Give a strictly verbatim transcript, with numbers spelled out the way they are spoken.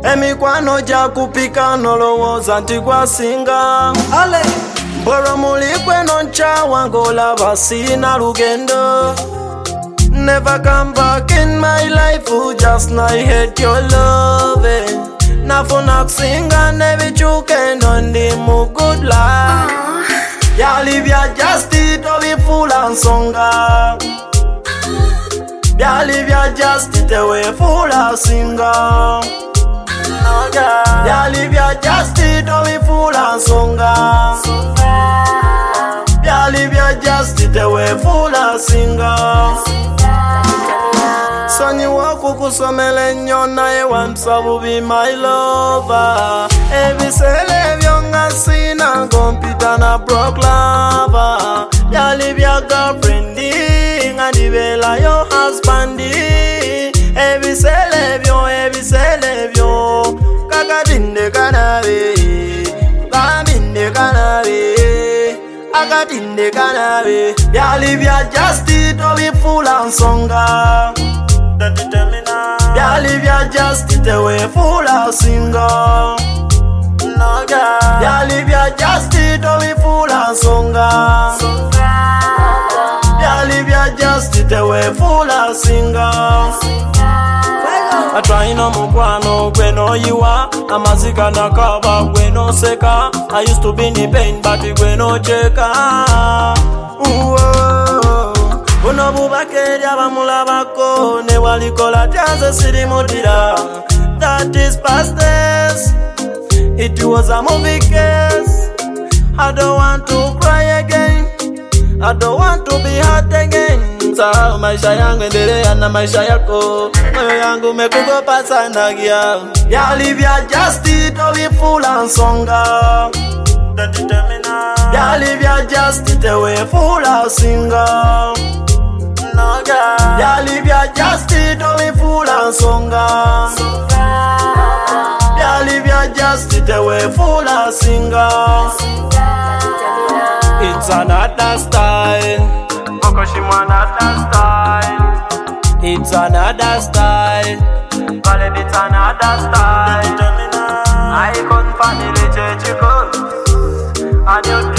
Emikwano gya kupika nolowooza nti gwasinga Mbolo mulikwe nonchawa ng'olaba sina lugendo. Never come back in my life, just now I hate your love. Nafuna kusinga nebichuke nondi mu good life. Byalibya just it obifula nsonga. Byalibya just it ewefula singa. Byalibya just it obifula nsonga. Byalibya just it ewefula singa. Sonyiwa kukusomele nnyo naye wansabu be my lover. Ebisele byonga sina kompita na broke lover. Byalibya girlfriendi nga ndibela yo husbandi. Ebisele byo ebisele byo kakatinde kanabe kakatinde kanabe akatinde kanabe. Byalibya just it obifula nsonga. Byalibya just it ewefula singa. Byalibya just it obifula nsonga. Byalibya just it ewefula singa. Atwaino mukwano gwe noyiwa amazika nakaba gwe noseka. I used to be in pain but gwe nocheka. Buno bubakeri abamulabako ne walikola tyanze sirimutira. That is past tense. It was a movie case. I don't want to cry again. I don't want to be hurt again. Sa maisha yangu endelea na maisha yako. Moyo yangu mekugopa sana gia. Byalibya just it obifula nsonga. Byalibya just it ewefula singa. Byalibya just it obifula nsonga. Byalibya just it ewefula singa. It's another style. Mokoshimwa another style. It's another style. Ballet it's another style. Icon family church.